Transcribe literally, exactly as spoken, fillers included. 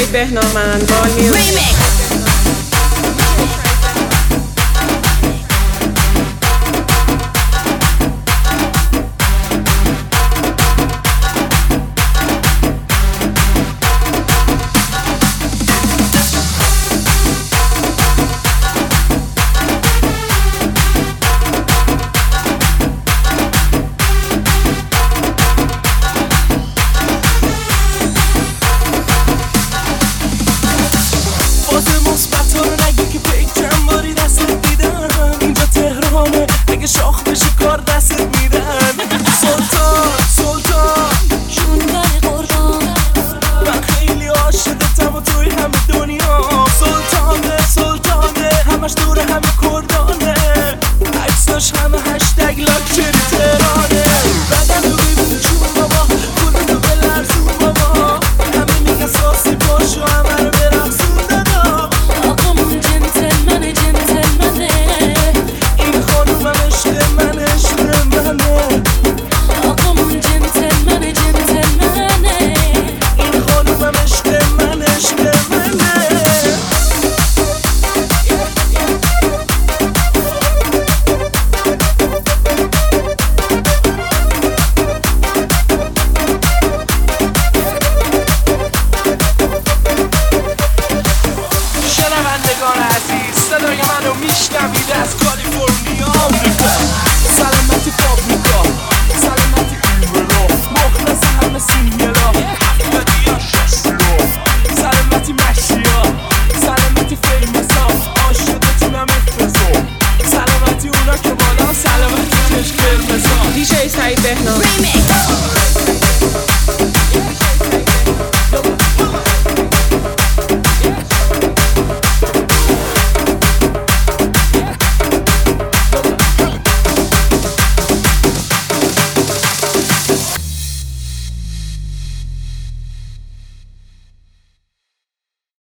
سعید بهنامند بال میوزیک. شاخ بشی کار دستت میدن. سلطان سلطان جون بر قربان، من خیلی عاشقتم و توی همه دنیا. سلطانه سلطانه همش دور همه کردانه، عکساش همه هشتگ لاکچری تهرانه. بدن رو ببین چون بابا، کلتو بلرزون بابا، همه میگن ساسی باشو همه رو برقصون دادا. آقامون جنتلمنه جنتلمنه، این خانومم عشق من عشق منه. آقامون جنتلمنه جنتلمنه، این خانومم عشق من عشق منه. شنوندگان عزیز، صدای منو میشنوید از کالیفرنیا آمریکا. سلامتی فابریکا، سلامتی ایملا، مخلص همه سینگلا، هفتادی ها شستلا. سلامتی مشیا، سلامتی فیمسا، عاشقتونم افرزا. سلامتی اونا که بالا، سلامتی چشم قرمزا. دیجی سعید بهنام.